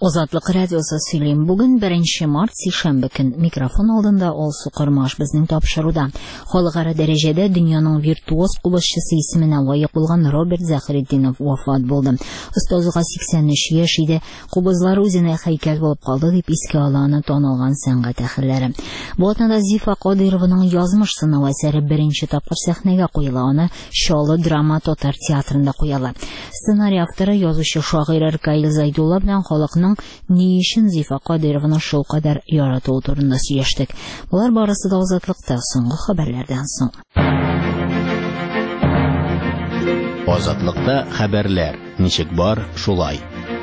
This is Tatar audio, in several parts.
Озатлык радиосы сөйлим. Бүген 1 март сишәмбе көн. Микрофон алдында Алсу Кырмаш безнең тапшыруда. Халыкара дәрәҗәдә дөньяның виртуоз кубышчысы исеменә лаек булган Роберт Захретдинов вафат булды. Остазга 83 яшь иде. Кубызлар үзенә һәйкәл булып калды дип искә ала аны танылган сәнгать әһелләре. Бу атнада Зифа Кадырованың язмыш сынау әсәре беренче тапкыр сәхнәгә куела. Аны Чаллы драма татар театрында куяла. Сценарий авторы язучы шагыйрь Аркаил Зайдулла белән халыкның ни өчен Зифа Кадырованы шул кадәр яратуы турында сөйләштек. Булар барысы да Азатлыкта соңгы хәбәрләрдән соң. Азатлыкта хәбәрләр. Ничек бар, шулай.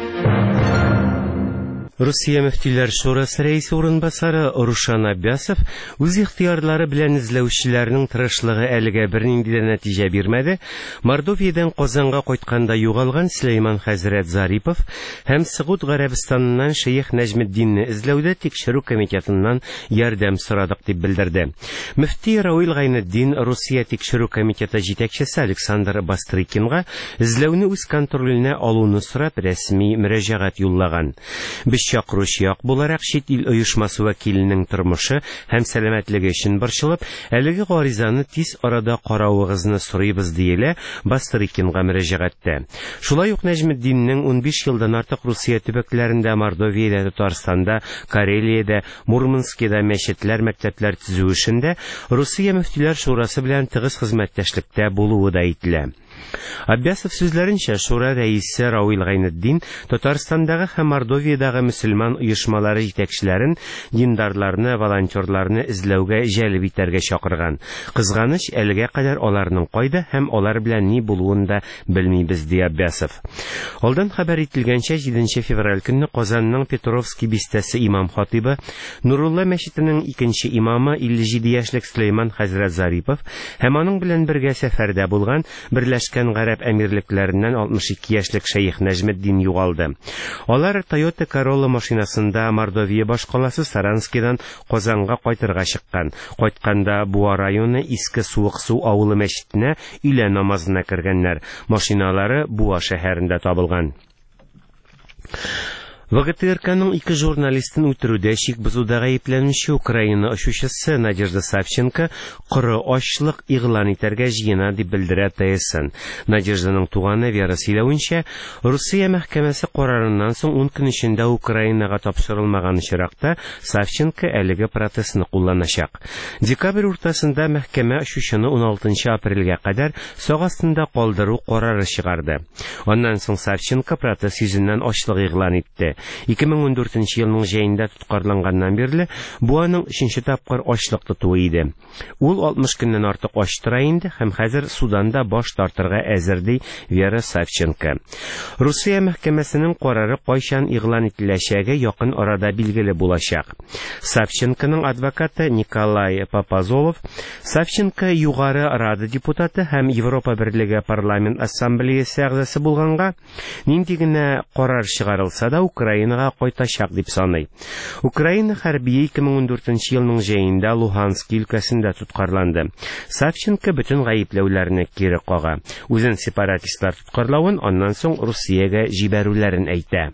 Русия мөфтиләр шурасы рәисе урынбасары Рушан Аббасов үз ихтыярлары белән эзләүчеләрнең тырышлыгы әлегә бернинди дә нәтиҗә бирмәде. Мордовиядан Казанга кайтканда югалган Сөләйман хәзрәт Зарипов һәм Сәгуд Гарәбистаннан Шейх Нәҗметдинне эзләүдә тикшерү комитетыннан ярдәм сорадык дип белдерде. Мөфти Рауил Гайнетдин Русия тикшерү комитеты җитәкчесе Александр Бастрыкинга эзләүне үз контроленә алуны сорап рәсми мөрәҗәгать юллаган. Чакыручы буларак чит ил оешмасы вәкиленең тормышы һәм сәламәтлеге өчен борчылып, әлеге гаризаны тиз арада каравыгызны сорыйбыз диелә Бастрыкинга мөрәҗәгатьтә. Шулай ук Нәҗметдиннең 15 елдан артык Русия төбәкләрендә, Мордовиядә, Татарстанда, Карелиядә, Мурманскида мәчетләр, мәктәпләр төзү эшендә Русия мөфтиләр шурасы белән тыгыз хезмәттәшлектә булуы да әйтелә. Аббасов сүзләренчә, шура рәисе Рауил Гайнетдин Татарстандагы һәм Мордовиядагы мөселман оешмалары җитәкчеләрен, диндарларны, волонтерларны эзләүгә җәлеп итәргә чакырган. Кызганыч, әлегә кадәр аларның кайда һәм алар белән ни булуын да белмибез, ди Аббасов. Алдан хәбәр ителгәнчә, 7 февраль көнне Казанның Петровский бистәсе имам-хатибы, Нурулла мәчетенең 2нче имамы 57 яшьлек Сөләйман хәзрәт Зарипов һәм аның белән бергә сәфәрдә булган Берләшкән Гарәп әмирлекләреннән 62 яшьлек Шейх Нәҗметдин югалды. Алар Toyota Corolla машинасында Мордовия башкаласы Саранскидан Казанга кайтырга чыккан. Кайтканда Буа районы Иске Суык-су авылы мәчетенә өйлә намазына кергәннәр. Машиналары Буа шәһәрендә табылган. ВГТРКның 2 журналистын үтерүдә шик бозуда гаепләнүче Украина очучысы Надежда Савченко коры ачлык игълан итәргә җыена дип белдерә ТСН. Надежданың туганы Вера сөйләвенчә, Русия мәхкәмәсе карарыннан соң 10 көн эчендә Украинага тапшырылмаган чиракта Савченко әлеге протестны кулланачак. Декабрь уртасында мәхкәмә очучыны 16 апрельгә кадәр сак астында калдыру карары чыгарды. Аннан соң Савченко протест йөзеннән ачлык игълан итте. 2014 елның җәендә тоткарланганнан бирле бу аның 3нче тапкыр ачлык тотуы иде. Ул 60 көннән артык ач тора инде һәм хәзер Суданда баш тартырга әзер, ди Вера Савченко. Русия мәхкәмәсенең карары кайчан игълан ителәчәге якын арада билгеле булачак. Савченконың адвокаты Николай Папазолов Савченко югары Рада депутаты һәм Европа Берлеге парламент ассамблеясе әгъзасы булганга, нинди генә карар чыгарылса да Украинага кайтачак дип саный. Украина хәрби 2014 елның җәендә Луганск өлкәсендә тоткарланды. Савченко бүтән гаепләүләрне кире кага. Үзен сепаратистлар тоткарлавын, аннан соң Русиягә җибәрүләрен әйтә.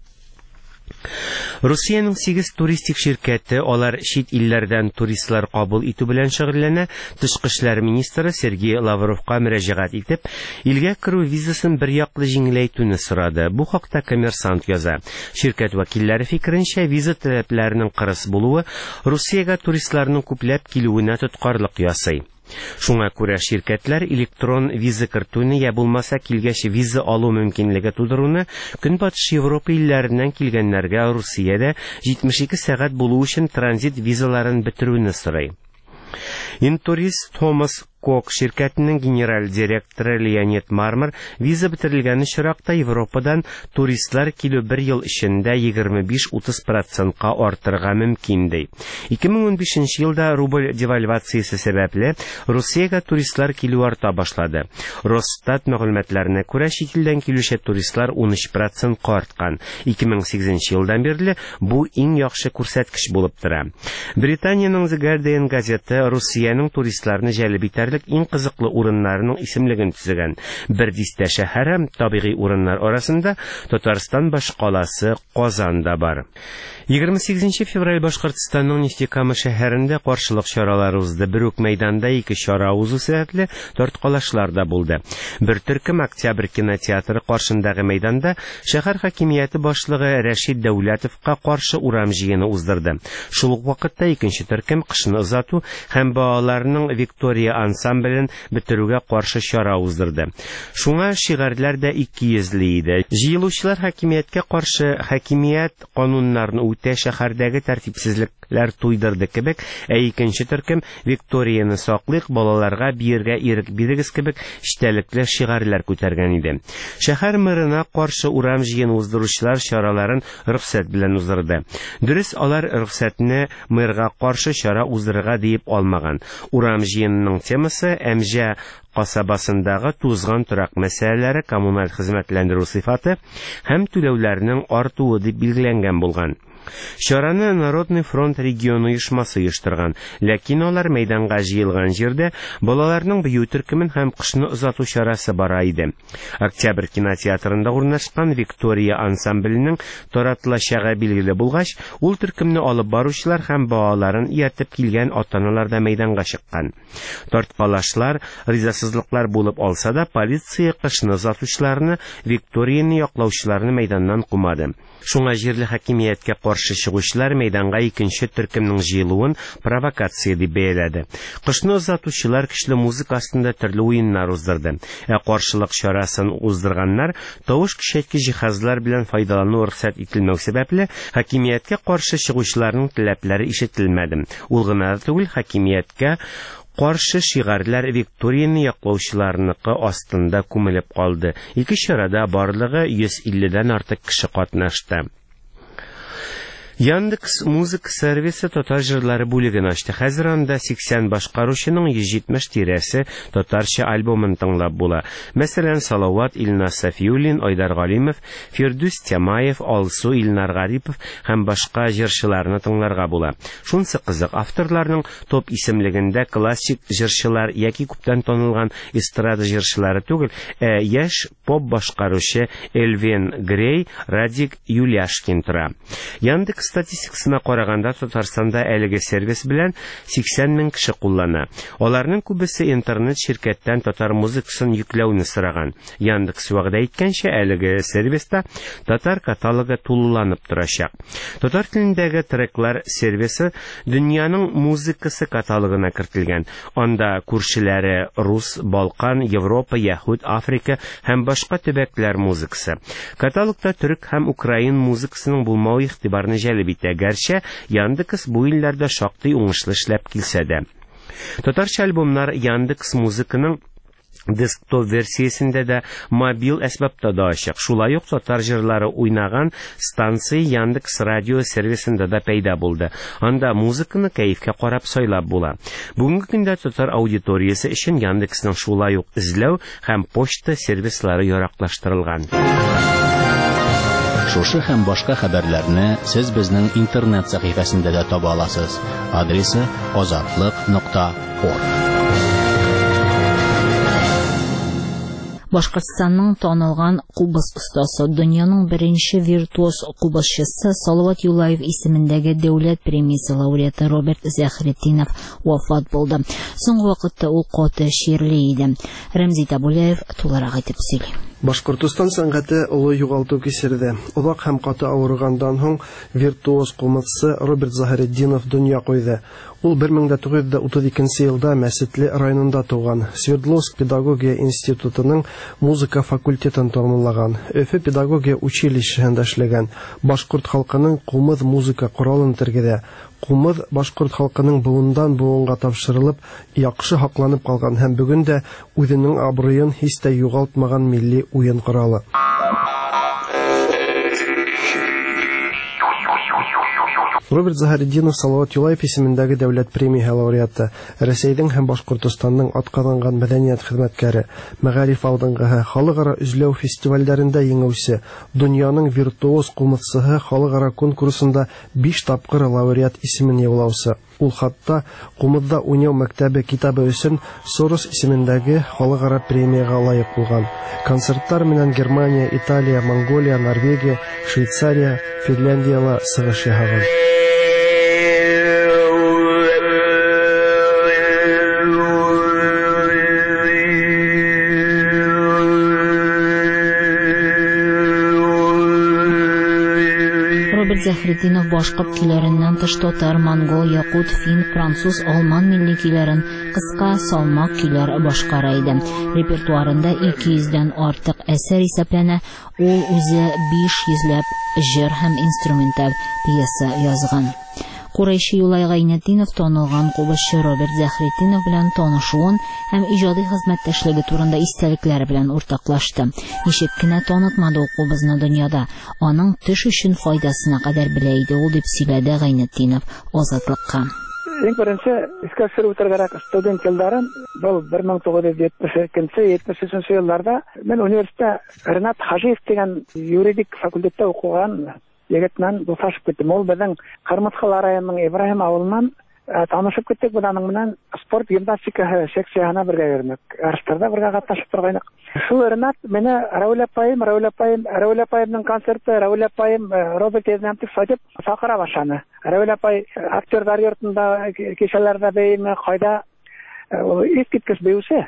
Русиянең 8 туристик ширкәте, алар чит илләрдән туристлар кабул итү белән шөгыльләнә. Тышкы эшләр министры Сергей Лавровка мөрәҗәгать итеп, илгә керү визасын бер яклы җиңеләйтүне сорады. Бу хакта Коммерсант яза. Ширкәт вәкилләре фикеренчә, виза таләпләренең кырыс булуы Русиягә туристларның күпләп килүенә тоткарлык ясый. Шуңа күрә ширкәтләр электрон виза кертүне я булмаса килгәч виза алу мөмкинлеге тудыруны Көнбатыш Европа илләреннән килгәннәргә Русиядә 72 сәгать булу өчен транзит визаларын бетерүне сорый. Интурист Томас Кок ширкәтенең генераль директоры Леонид Мармар виза бетерелгән чиракта Европадан туристлар килү 1 ел эчендә 25-30% артырга мөмкин ди. 2015 елда рубль девальвациясе сәбәпле Русиягә туристлар килү арта башлады. Росстат мәгълүматларына күрә, чит илдән килүче туристлар 13% арткан. 2008 елдан бирле бу иң яхшы күрсәткеч булып тора. Британиянең The Guardian газеты Русиянең туристларны җәлеп итәр китәрлек иң кызыклы урыннарының исемлеген төзегән. Бер дистә шәһәр һәм табигый урыннар арасында Татарстан башкаласы Казан да бар. 28 февраль Башкортстанның Нефтекама шәһәрендә каршылык чаралары узды. Бер үк мәйданда 2 чара узу сәбәпле тарткалашлар да булды. Бер төркем Октябрь кинотеатры каршындагы мәйданда шәһәр хакимияте башлыгы Рәшид Дәүләтовка каршы урам җыены уздырды. Шул ук вакытта икенче төркем кышны озату һәм балаларның Виктория ансамблен бетерүгә каршы чара уздырды. Шуңа шигырьләр дә 200 иде. Җыелучылар хакимияткә каршы хакимият кануннарны үтә шәһәрдәге тәртипсезлекләр туйдырды кебек, икенче төркем Викторияны саклык, балаларга биергә ирек бирегез кебек эчтәлекле шигырьләр күтәргән иде. Шәһәр мэрына каршы урам җыены уздыручылар чараларын рөхсәт белән уздырды. Дөрес, алар рөхсәтне мэрга каршы чара уздырырга дип алмаган. Урам җыенының темасы Әмҗә касабасындагы тузган торак мәсьәләләре, коммуналь хезмәтләндерү сыйфаты һәм түләүләрнең артуы дип билгеләнгән булган. Чараны Народный фронт регион оешмасы оештырган, ләкин алар мәйданга җыелган җирдә балаларның бию төркемен һәм кышны озату чарасы бара иде. Октябрь кинотеатрында урнашкан Виктория ансамбленең таратылачагы билгеле булгач, ул төркемне алып баручылар һәм балаларын ияртеп килгән ата-аналар да мәйданга чыккан. Тарткалашлар, ризасызлыклар булып алса да, полиция кышны озатучыларны, Викторияны яклаучыларны мәйданнан кумады. Шуңа җирле хакимияткә каршы чыгучылар мәйданга икенче төркемнең җыелуын провокация дип бәяләде. Кышны озатучылар көчле музыка астында төрле уеннар уздырды. Каршылык чарасын уздырганнар тавыш көчәйткеч җиһазлар белән файдалану рөхсәт ителмәү сәбәпле хакимияткә каршы чыгучыларның таләпләре ишетелмәде. Ул гына түгел, хакимияткә каршы шигырьләр Викторияны яклаучыларныкы астында күмелеп калды. Ике чарада барлыгы 150дән артык кеше катнашты. Яндекс музыка сервисы татар җырлары бүлеген ачты. Хәзер анда 80 башкаручының 170 тирәсе татарча альбомын тыңлап була. Мәсәлән, Салават Илнас Сафиуллин, Айдар Галимов, Фирдүс Тямаев, Алсу Илнар Гарипов һәм башка җырчыларны тыңларга була. Шунсы кызык, авторларның топ исемлегендә классик җырчылар яки күптән танылган эстрада җырчылары түгел, яшь поп башкаручы Эльвин Грей, Радик Юляшкин тора. Яндекс статистикасына караганда Татарстанда әлеге сервис белән 80 мең кеше куллана. Аларның күбесе интернет ширкәттән татар музыкасын йөкләүне сораган. Яндекс вәгъдә иткәнчә, әлеге сервиста татар каталогы тулыланып торачак. Татар телендәге треклар сервисы дөньяның музыкасы каталогына кертелгән. Анда күршеләре рус, Балкан, Европа, Яһүд, Африка һәм башка төбәкләр музыкасы. Каталогта төрек һәм украин музыкасының булмауы игътибарны җәлеп итә. Гәрчә Яндекс бу илләрдә шактый уңышлы эшләп килсә дә. Татарча альбомнар Яндекс музыканың десктоп версиясендә дә, мобил әсбапта да ачык. Шулай ук татар җырлары уйнаган станция Яндекс радио сервисында да пәйда булды. Анда музыканы кәефкә карап сайлап була. Бүгенге көндә татар аудиториясе өчен Яндексның шулай ук эзләү һәм почта сервислары яраклаштырылган. Шушы һәм башка хәбәрләрне сез безнең интернет сәхифәсендә дә таба аласыз. Адресы azatlык.org. Башкортстанның танылган кубыз остасы, дөньяның беренче виртуоз кубызчысы Салават Юлаев исемендәге дәүләт премиясе лауреаты Роберт Зәхретдинов вафат булды. Соңгы вакытта ул каты ширле иде. Рәмзи Табулаев тулырак әйтеп сөйли. Башкортстан сәнгате улы югалту кисерде. Улак һәм каты авыргандан һоң виртуоз кумытчысы Роберт Зәхретдинов дөнья куйды. Ул 1932 елда Мәсетле районында туган. Свердловск педагогия институтының музыка факультетын тәмамлаган. Өфе педагогия училищесында эшләгән. Башкорт халкының кумыт музыка коралын тергеде. Кумыт башкорт халкының буындан буынга тапшырылып, яхшы хакланып калган һәм бүген дә үзенең абруен һич тә югалтмаган милли уен коралы. Роберт Заһретдинов Салават Юлаев исемендәге дәүләт премияһы лауреаты, Рәсәйнең һәм Башкортстанның атказанган мәдәният хезмәткәре, мәгариф алдынгыһы, халыкара үзләү фестивальләрендә еңүче, дөньяның виртуоз кумытсыһы халыкара конкурсында 5 тапкыр лауреат исемен яулаучы. Ул хатта Кумытта уйнау мәктәбе китабы өчен Сорос исемендәге халыкара премияга лаек булган. Концертлар менән Германия, Италия, Монголия, Норвегия, Швейцария, Финляндияла сыгыш яһаган. Заһретдинов башкорт көйләреннән тыш татар, монгол, якут, фин, француз, алман милли көйләрен, кыска, салмак көйләр башкара иде. Репертуарында 200дән артык әсәр исәпләнә. Ул үзе 500ләп җыр һәм инструменталь пьеса язган. Курайши Юлай Гайнетдинов танылган кубышчы Роберт Заһретдинов белән танышуын һәм иҗади хезмәттәшлеге турында истәлекләре белән уртаклашты. Ничек кенә танытмады ул кубызны дөньяда, аның төш өчен файдасына кадәр белә иде ул, дип сөйләде Гайнетдинов Азатлыкка. Иң беренче искә төшереп үтәргәрәк студент елларын, бу 1972-73 елларда мен университетта Ренат Хажиев дигән юридик факультетта укыган егетнән дуслашып киттем. Ул безнең Кырмыскал районының Ибраһим авылыннан танышып киттек. Буның менән спорт гимнастика секциясына бергә йөрдек. Ярышларда бергә катнашып торгайнык. Шул Ренат менә Рәүл апайның концерты, Рәүл апайым Роберт Эзнәмтов сатып сакыра башлады. Рәүл апай актерлар йортында кешеләрдә бәйме кайда искиткеч бәюсе.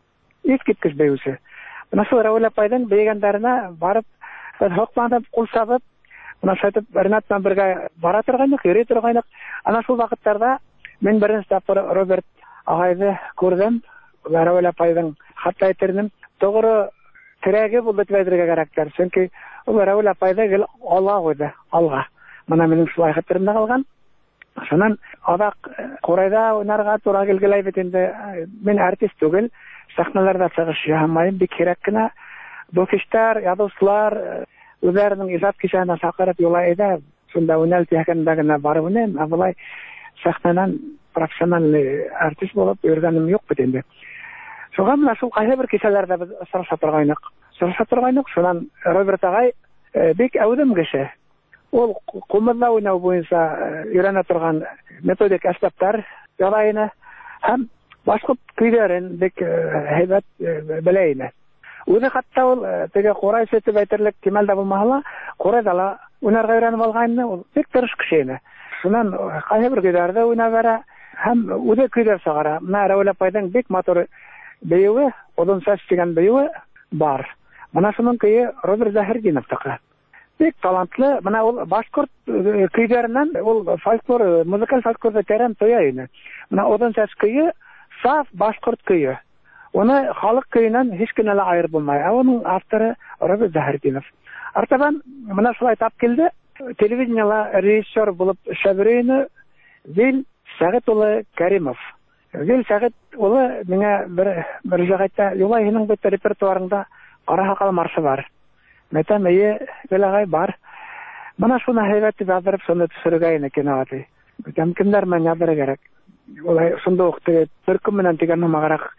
Менә шул Рәүл апайдан бәйгәннәренә барып хокманып кул сабып Нашайтып Ренат белән бергә бара торгайнык, йөри торгайнык. Ана шул вакытларда мен беренче тапкыр Роберт агайды күрдем. Рәүл апайның хатта әйтернем, тогры терәге булды дип әйтергә кирәктер. Чөнки ул Рәүл апайды гел алга. Менә минем шулай хәтеремдә калган. Шуннан адак Курайда уйнарга туры килгәләй бит инде. Мен артист түгел, сахналарда чыгыш яһамаем, бик кирәк кенә. Бу киштәр, язучылар үзләренең иҗат кичәсенә чакырып юлай иде. Шунда уйнал тиякәндә генә барып уйныйм. Абылай сахнадан профессиональ артист булып йөргәнем юк бит инде. Шуңа менә шул кайһы бер кичәләрдә без сораша торгайнык. Шуннан Роберт агай бик әүдем кеше. Ул Кумытта уйнау буенча өйрәнә торган методик әсбаптар ярайны һәм башка көйләрен бик һәйбәт белә иде. Үзе хатта ул теге Курай сөтеп әйтерлек Кемалда булмаһа, Курайда ла уйнарга өйрәнеп алганны, ул бик тырыш кеше иде. Шуннан кайһы бер көйләрдә уйнап бара һәм үзе көйләр сагара. Менә Рәүл апайның бик матур бәюе, одан сәс дигән бәюе бар. Менә шуның көе Роберт Заһретдиновтыкы. Бик талантлы. Менә ул башкорт көйләреннән, ул фольклор, музыкаль фольклорда тәрән тоя иде. Менә одан сәс көе саф башкорт көе. Оны халык көйеннән һич кенә лә аерып булмай. Аның авторы Роберт Заһретдинов. Артабан менә шулай тап килде. Телевидениела режиссер булып эшләберейне Вил Сәгыт улы Кәримов. Вил Сәгыт улы миңа бер җәһәттә Юлайның бит репертуарында Кара Хакал маршы бар. Мәтәмәе гылагай бар. Менә шуны һәйбәт дип яздырып, шуны төшерергә ине киноаты. Кемдер мен яздырырга кирәк. Улай шунда ук төркем менән дигән магарак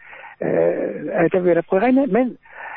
әйтеп биреп куйган. Мен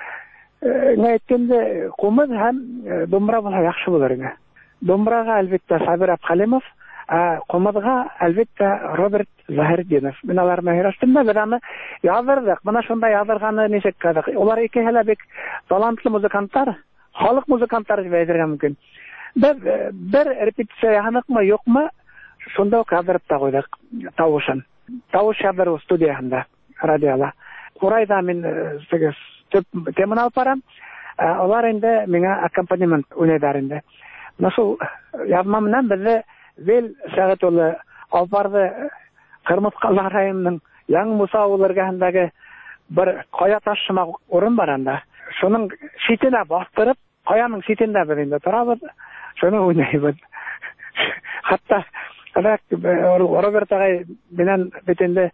әйткәндә Кумыт һәм Думбра булса яхшы булыр иде. Думбрага әлбәттә Сабир Абхалимов, Кумытга әлбәттә Роберт Заһретдинов. Мен алар мәһирәстендә бер аны яздырдык. Менә шунда яздырганы ничек кадак. Улар икеһе бик талантлы музыкантлар, халык музыкантлары дип әйтергә мөмкин. Бер репетиция яһаныкмы, юкмы, шунда ук яздырып та куйдык тавышын. Тавыш яздыру студиясында, радиода. Курайда мен төп теманы алып барам. Алар инде миңа аккомпанемент уйнайдар инде. Насыл язма менән безне Вел Сәгыт улы алып барды Кырмыскал районының Яңа Муса авылы эргәһендәге бер кая таш шымак урын бар анда. Шуның шитенә бастырып, каяның шитендә без инде торабыз. Шуны уйнайбыз. Хатта Роберт агай менән битендә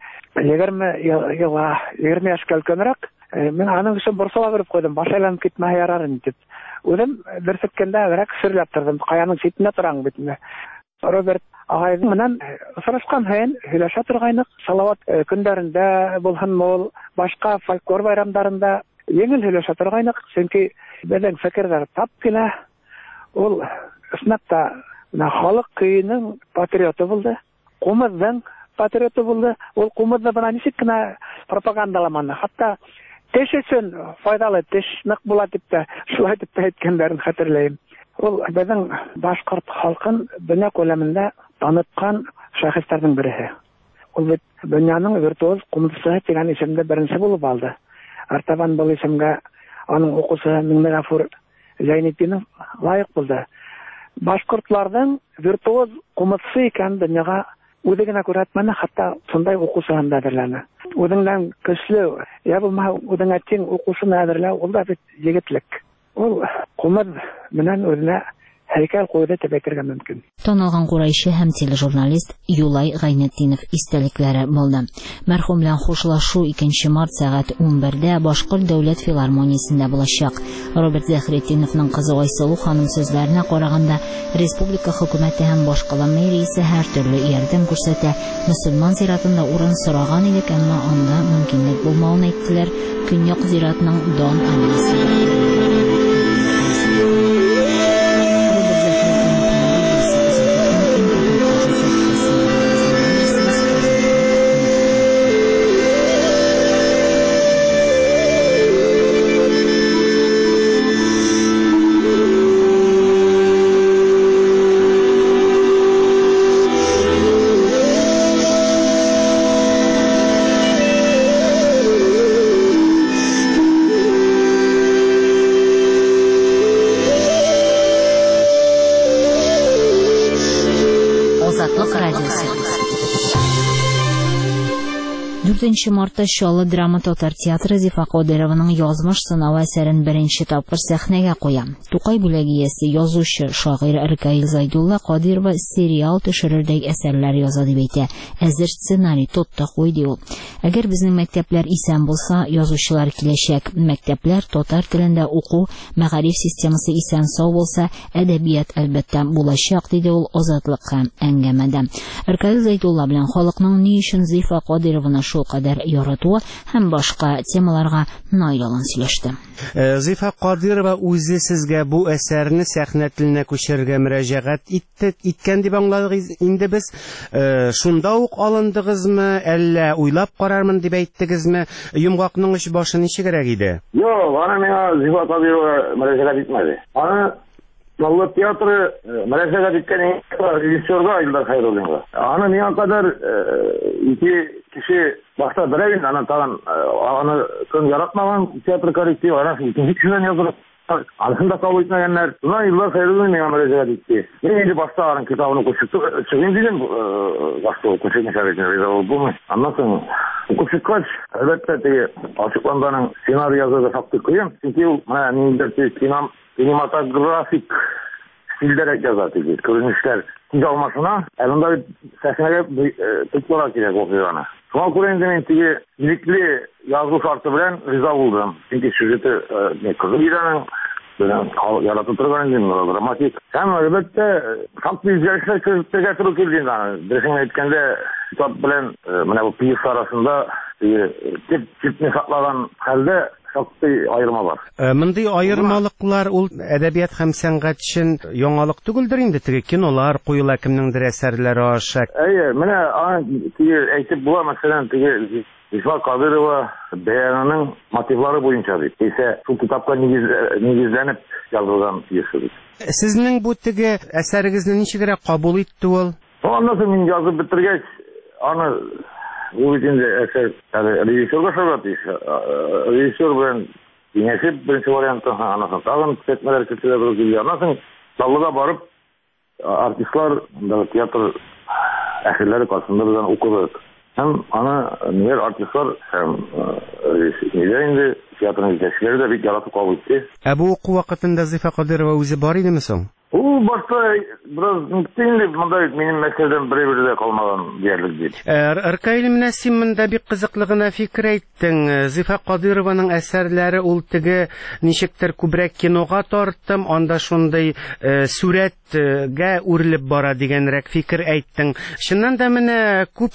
20 яшькә өлкәнрәк. Мен аның өчен борсала биреп куйдым, башайланып китмәһә ярар инде дип. Үзем бер сөткәндә бирәк сөрләп тордым, каяның шитендә торам бит инде. Роберт агайның менән сорашкан һәйен һөйләшә торгайнык. Салават көндәрендә булһын мол, башка фольклор байрамнарында еңел һөйләшә торгайнык. Чөнки безнең фикерләр тап килә. Ул снапта халык көйенең патриоты булды. Кумызның патриоты булды. Ул кумызны бана ничек кенә пропагандаламаны. Хәтта теш өчен файдалы теш нык була дип тә шулай дип тә әйткәннәрен хәтерләйм. Ул безнең башкорт халкын дөнья күләмендә таныткан шәхесләрнең берсе. Ул бит дөньяның виртуоз кумчысы дигән исемдә беренче булып алды. Артабан бу исемгә аның укучысы Миңнегафур Зәйнетдинов лаек булды. Башкортларның виртуоз кумчысы икән дөньяга үзе генә күрсәтмәне, хәтта шундай укучыдан да әзерләнә. Үзеннән көчле, я булмаса үзенә тең укучыны әзерләү, ул да бит егетлек. Ул кумыр менән үзенә һәйкәл куйды дип әйтергә мөмкин. Танылган курайчы һәм тележурналист Юлай Гайнетдинов истәлекләре булды. Мәрхүм белән хушлашу 2 март сәгать 11-дә Башкорт дәүләт филармониясендә булачак. Роберт Зәхретдиновның кызы Айсылу ханым сүзләренә караганда, республика хөкүмәте һәм башкала мэриясе һәр төрле ярдәм күрсәтә. Мөселман зиратында урын сораган идек, әмма анда мөмкинлек булмавын әйттеләр. Көньяк зиратының дан адресы. Азатлык радиосы. 4 мартта Чаллы драма татар театры Зифа Кадырованың язмыш сынау әсәрен беренче тапкыр сәхнәгә куя. Тукай бүләгиясе, язучы, шагыйрь Рикаил Зайдулла Кадырова сериал төшерердәй әсәрләр яза дип әйтә. Әзер сценарий тотта куйды ул. Әгәр безнең мәктәпләр исән булса, язучылар киләчәк. Мәктәпләр татар телендә уку, мәгариф системасы исән сау булса, әдәбият әлбәттә булачак, диде ул Азатлык һәм әңгәмәдә. Рикаил Зайдулла белән халыкның ни өчен Зифа Кадырованы шул кадәр яратуы һәм башка темаларга наилалан сөйләште. Зифа Кадырова үзе сезгә бу әсәрне сәхнә теленә күчерергә мөрәҗәгать иткән дип аңладык инде без. Шунда ук алындыгызмы, әллә уйлап карармын дип әйттегезме? Йомгакның эш башы ничегрәк иде? Юк, аны миңа Зифа Кадырова мөрәҗәгать итмәде. Аны Маллы театры мөрәҗәгать иткән режиссерга Илдар Хәйруллинга. Аны миңа кадәр ике кеше башта берәүен аны тагын аны көн яратмаган театр коллективы, аны икенче кешедән яздырып, аны да кабул итмәгәннәр. Шуңа Илдар Хәйруллин миңа мөрәҗәгать итте. Мин инде башта аның китабын укып чыгын дидем, башта укучы шәрәфенә булмый. Аннан соң укып чыккач, әлбәттә теге ачыкланганың сценарий язарга факты куям. Чөнки ул менә ниндидер кинематографик стильдәрәк яза теге күренешләр тиз алмасына, анда сәхнәгә тотлара кирәк оқыганы. Шуңа күрә инде мин теге билекле язу шарты белән риза булдым. Чөнки сюжеты кызык иде, белән яратып торган инде, драматик. Һәм әлбәттә шактый үзгәрешләр кертергә туры килде инде. Дөресен әйткәндә, китап белән менә бу пьеса арасында типне саклаган хәлдә шактый айырма бар. Мондый айырмалыклар ул әдәбият һәм сәнгать өчен яңалык түгелдер инде, теге кинолар, куела кемнеңдер әсәрләре аша. Әйе, менә теге әйтеп була, мәсәлән, теге Зифа Кадырова бәянының мотивлары буенча дип. Исә шул китапка нигезләнеп язылган пьеса. Сезнең бу теге әсәрегезне ничегрәк кабул итте ул? Аннан соң мин язып бетергәч, аны ул инде әсәр режиссерга шагыйрь. Режиссер белән киңәшеп беренче вариантын, аннан соң тагын тәкъдимләр кертелә. Аннан соң Чаллыга барып, артистлар театр әһелләре каршында белән укыдык. Һәм аны нигә артистлар һәм театрның җитәкчеләре дә бик яратып кабул итте. Бу уку вакытында Зифа Кадырова үзе бар идеме соң? Ул башта biraz мөмкинли монда минем мәсьәләдән берәр дә калмаган диярлек дип. Аркаил менә син монда бик кызыклы гына фикер әйттең. Зифа Кадырованың әсәрләре ул теге ничектер күбрәк кинога тарттым, анда шундый сүрәткә үрелеп бара дигәнрәк фикер әйттең. Шуннан да менә күп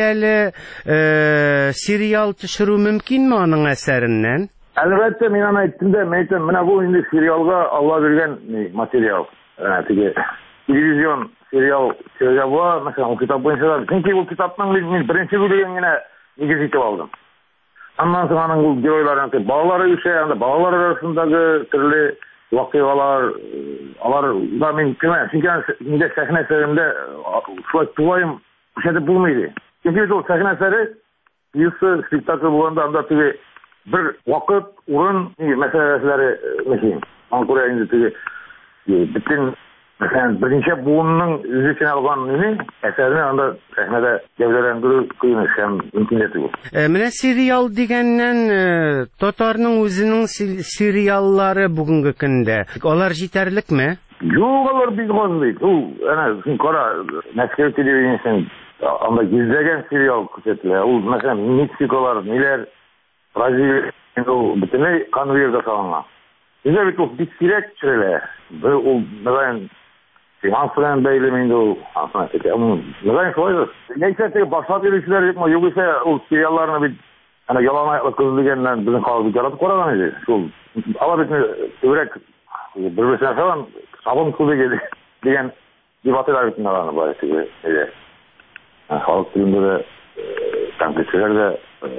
сериал төшерү мөмкинме аның әсәреннән? Әлбәттә, мин аны әйттем дә, менә бу инде сериалга Алла биргән материал. Теге телевизион сериал була, мәсәлән, ул китап буенча, чөнки ул китапның мин беренче бүлеген генә нигез итеп алдым. Аннан соң аның ул геройларын, балалары үсә, анда балалар арасындагы төрле вакыйгалар, алар да мин кемә, чөнки инде сәхнә әсәрендә шулай тулайым үсәтеп булмый. Чөнки ул сәхнә әсәре пьеса, спектакль булганда анда теге bir vaqt, урын мәсьәләләре мөһим. Аңа күрә инде теге bütün mesela birinci buğunun üzerine alan eserini anda sahnede gövdelendiriyor kıymış hem mümküniyeti bu. Менә сериал дигәннән татарның үзенең сериаллары бүгенге көндә. Алар җитәрлекме? Юк, алар бик аз бит. Ул әнә син кара, Мәскәү телевидениесен анда гизләгән сериал күрсәтелә. Ул мәсәлән Мексикалар, ниләр, Бразилия, ул бөтенләй конвейерда салынган. Bizde bir çok diskrek çöre. Böyle o neden Hansı'nın beyleminde o Hansı'nın peki ama neden şöyle? Neyse tek başlat ilişkiler yapma. Yoksa o seriallarına bir hani yalan ayakla kızılığından bizim kalıbı yaratıp koradan idi. Şu ama bir övrek birbirine falan sabun kızı geldi diyen debatlar bütün alanı var işte. Halk dilinde de temsilciler de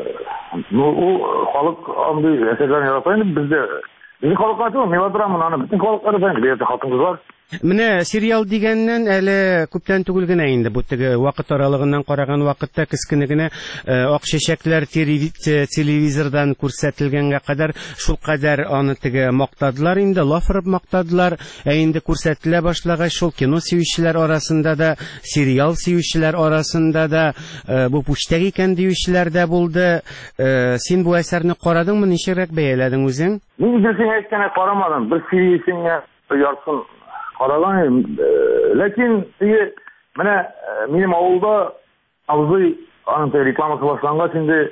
o halk andı eserlerini yarataydı bizde. Bizim халыкка түгел, мелодрама, аны бүтән халыклар белән бирде халкыбыз бар. Менә сериал дигәннән әле күптән түгел генә инде бу теге вакыт аралыгыннан караган вакытта кискене генә ак чәчәкләр телевизордан күрсәтелгәнгә кадәр шул кадәр аны теге мактадылар инде, лафырып мактадылар. Инде күрсәтелә башлагач шул кино сөючеләр арасында да, сериал сөючеләр арасында да бу пуштәк икән диючеләр дә булды. Син бу әсәрне карадыңмы, ничәрәк бәяләдең үзең? Мин безнең әйткәнә карамадым. Bir сериясенә ярсын Karadan, lakin менә минем авылда абзый аның рекламасы башлангач инде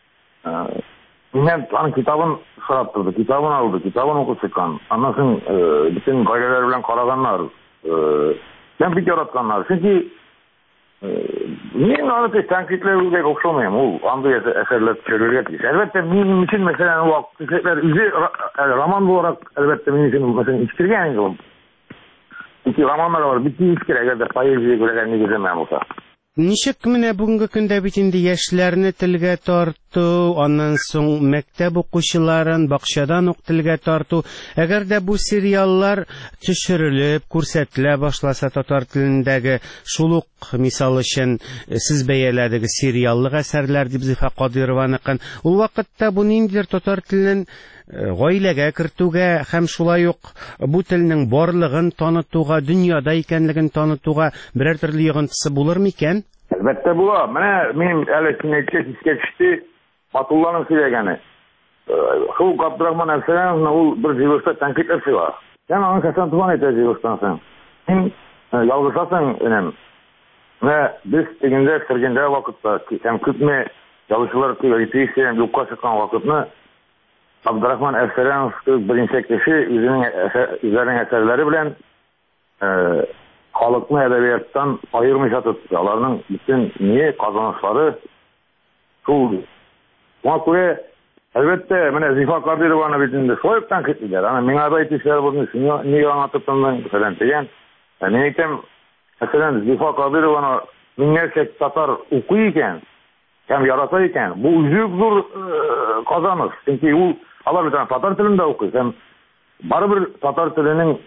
мен аның китабын сорап торды, китабын алды, китабын укып чыккан. Аннан соң бүтән гаиләләр белән караганнар. Мен бик яратканнар. Чөнки мин аны тәнкыйтьләргә охшамыйм. Ул андый әсәрләр төшерергә тиеш. Әлбәттә минем өчен мәсәлән вакытлар үзе роман буларак әлбәттә минем өчен мәсәлән искергән инде. Çünkü romanlar var, bitti iskir eğer de poeziya göre negizemem olsa. Ничек менә бүгенге көндә бит инде яшьләрне телгә тарту, аннан соң мәктәп укучыларын бакчадан ук телгә тарту. Әгәр дә бу сериаллар төшерелеп, күрсәтелә башласа татар телендәге шул ук мисал өчен сез бәяләдегез сериаллык әсәрләр дип Зифа Кадырованыкын, ул вакытта бу ниндидер татар теленең гаиләгә кертүгә һәм шулай ук бу телнең барлыгын танытуга, дөньяда икәнлеген танытуга берәр төрле йогынтысы булыр микән? Әлбәттә була. Менә мин әле синәккә искә төште Батулланың сөйләгәне. Шул Габдрахман Әфсәнов ул бер җыелышта тәнкыйть итә. Һәм аның касан туган итә җыелыштан соң. Син ялгышасың энем. Менә без тегендә сергәндә вакытта һәм күпме ялгышлар репрессия юкка чыккан вакытны Габдрахман Әфсәнов беренче кеше үзенең әсәрләре белән халыкны әдәбияттан айырмыйча тотты. Аларның бүтән не казанышлары шул. Моңа күрә әлбәттә менә Зифа Кадырованы бит инде шояктан киттеләр. Аны миңа да әйтүчеләр булды, нигә аңа тоттыңмын фәлән дигән. Мин әйтәм, мәсәлән, Зифа Кадырованы меңнәрчә татар укый икән, һәм ярата икән. Бу үзе зур казаныш. Чөнки ул алар бит татар телендә укый. Һәм барыбер татар теленең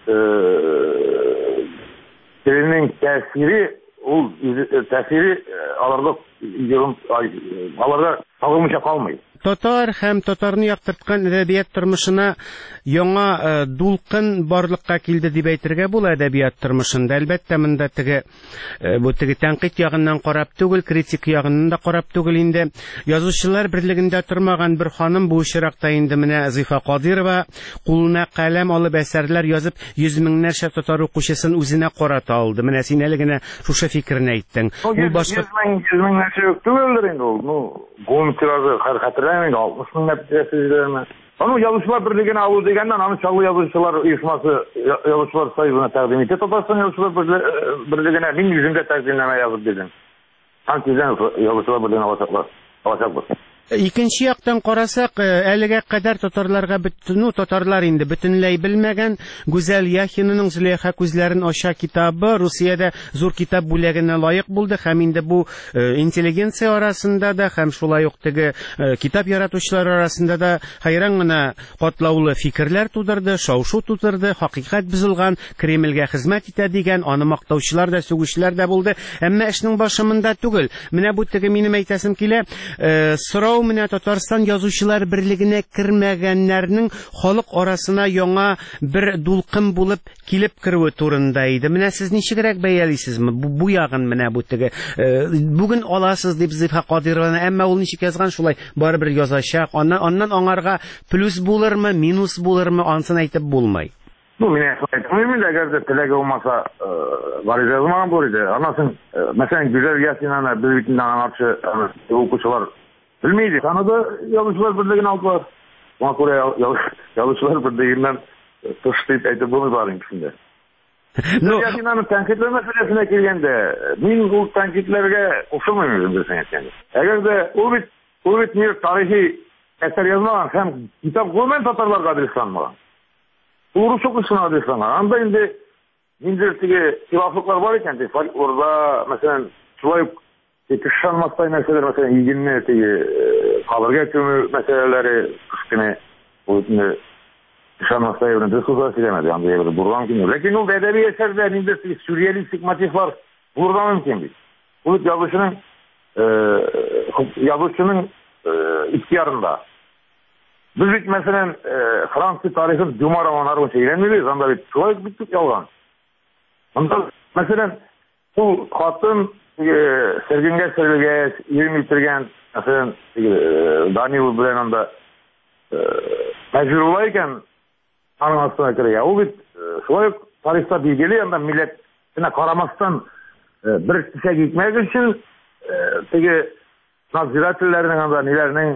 тәсири ул тәсири аларга сагылмыйча калмый. татар һәм татарны яктырткан әдәбият тормышына яңа дулкын барлыкка килде дип әйтергә була әдәбият тормышында. Әлбәттә, монда бу тәнкыйть ягыннан карап түгел, критик ягыннан да карап түгел инде. Язучылар берлегендә тормаган бер ханым бу очракта инде менә Зифа Кадирова кулына каләм алып әсәрләр язып, 100 меңнәрчә татар укучысын үзенә карата алды. Менә син әле генә шушы фикерне әйттең. Ул башка 100 меңнәрчә юк түгелдер инде ул. Гон тиражы хәтерләмәйм, 60 меңнәр тирәсендә. Аны Язучылар берлегенә алу дигәннән аны Чаллы Язучылар оешмасы Язучылар союзына тәкъдим итте. Татарстан Язучылар берлегенә мин үземдә тәкъдимнәмә язып бирдем. Антизен Язучылар берлегенә алачакбыз. Икенче яктан карасак, әлегә кадәр татарлар инде бөтенләй белмәгән Гүзәл Яхинаның Зөләйха күзләрен ача китабы Русиядә зур китап бүләгенә лаек булды һәм инде бу интеллигенция арасында да һәм шулай ук китап яратучылар арасында да хайран гына катлаулы фикерләр тудырды, шау-шу тудырды, хакыйкать бузылган, Кремльгә хезмәт итә дигән, аны мактаучылар да, сүгүчләр дә булды. Әмма эшнең башымында түгел. Менә бу минем әйтәсем килә, сорау менә Татарстан Язучылар берлегенә кермәгәннәрнең халык арасына яңа бер дулкын булып килеп керүе турында иде. Менә сез ничегрәк бәялисезме бу ягын? Менә бу бүген аласыз дип Зифа Кадированы, әмма ул ничек язган шулай барыбер язачак. Аннан аңарга плюс булырмы, минус булырмы, ансын әйтеп булмай. Мин әгәр теләге булмаса, гариза язмаган булыр иде. Анасын, мәсәлән, Гүзәл Яхинаны без бит аңарчы укучылар bilmeydi. Kanada Yazıcılar Birliği'ne aldılar. Ona göre Yazıcılar Birliği'nden tışlayıp aytıp bunu var ikisinde. Yakinanın tenkitler meselesine gelgende, min bu tenkitlerge okşamayımızın bir sen etkendi. Eğer de o bit bir tarihi eser yazmadan hem kitap koymayan Tatarlar adreslanmadan. Uğru çok üstüne adreslanmadan. Anda indi mindirtigi hilaflıklar var iken de orada mesela şulayıp Kışanmastay meseleler, mesela ilginli kalırga kömür meseleleri kışkını kışanmastay öğrenci susar silemedi. Anlayabilir. Buradan mümkün. Lakin o edebi eserde nindesi Suriyeli stigmatif var. Buradan mümkün değil. Bu yazışının ihtiyarında. Biz mesela Fransız tarihin Cuma romanları şeylenmeliyiz. Anda bir şuayık bittik yalgan. Anda mesela bu katın Sergenge Sergege 20 bitirgen mesela Daniel bilen anda mecbur olayken anın aslına kırıyor. O bir şöyle tarihte bilgili anda milletine karamastan bir kişiye gitmek için peki naziratüllerinin anda nelerinin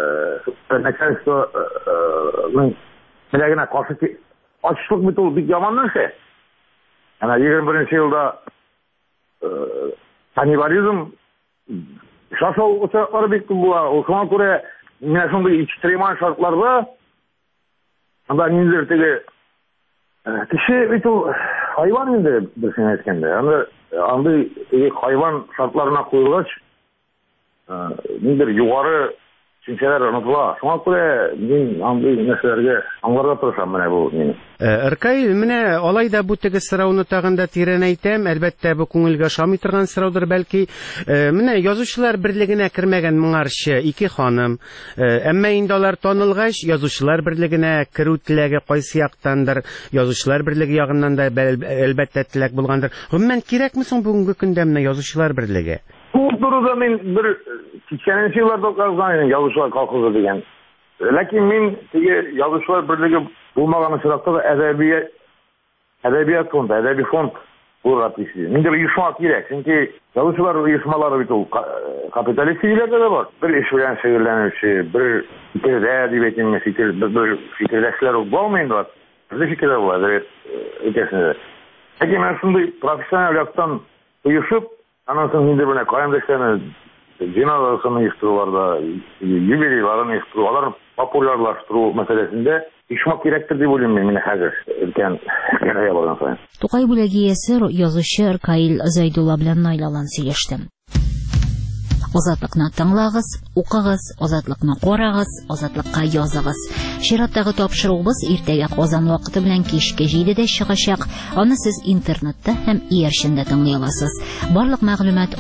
nekaristo'nun milletine karşı açlık bir bir yamanlık şey. Yani 21. yılda Kanibalizm şaşal uçakları bitti bu. Osman Kure yine şimdi ekstremal şartlarda anda nindirtigi kişi bitti hayvan indi bir sene etkende. Andı hayvan şartlarına koyulgaç nindir yukarı Çünküler unutula. Şuna göre ben anlayı meselelerge anlarda tırışam mene bu. Irkay, mene olay da bu tege sıravunu tağında tiren aytem. Elbette bu kungulga şami tırgan sıravdır belki. Mene yazıcılar birligine kirmegen mıngarşı iki hanım. Emme indalar tanılgaç yazıcılar birligine kiru tilege qaysı yaktandır. Yazıcılar birligi yağından da elbette tilek bulgandır. Hümmen kirek misin bugünkü gündemine yazıcılar birligi? Bu durumda ben bir 80'li yıllarda kazanıyorum yazıcılar kalkıldı degen. Lakin ben yazıcılar birligi bulmağanı sırasında da edebiyat fondu, edebi fond bularak işliyor. Mende bir uyuşmak gerek. Çünkü yazıcılar uyuşmaları bir kapitalist ilgilerde de var. Bir iş bilen şehirlenirse, bir fikirde edibetin bir fikirleşler olmayın da var. Bir fikirler var, evet, ötesinde. Lakin ben şimdi profesyonel yaptan uyuşup anasının indirmene kayımdaşlarını cenazasını yıktırularda, jubileylerini yıktıru, onların popülerlaştırу meselesinde işmak gerektir diye bölüm mümine hazır. Ülken genaya bağlan sayın. Tukay бүләге иясе язучы Ркаил Зайдулла белән Найлалан сөйләштем. Азатлыкны тыңлагыз, укыгыз, азатлыкны карагыз, азатлыкка языгыз. Чираттагы тапшыруыбыз иртәгә Казан вакыты белән кичке 7дә чыгачак. Аны сез интернетта һәм иярчендә тыңлый аласыз. Барлык мәгълүмат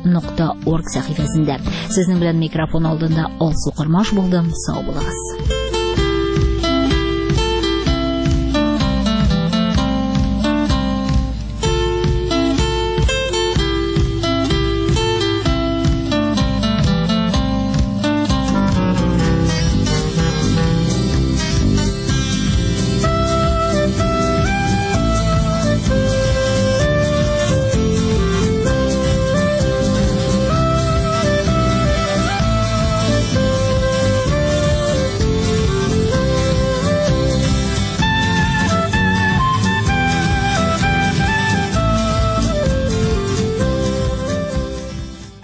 azatlyk.org сәхифәсендә. Сезнең белән микрофон алдында Алсу Кырмаш булдым. Сау булыгыз.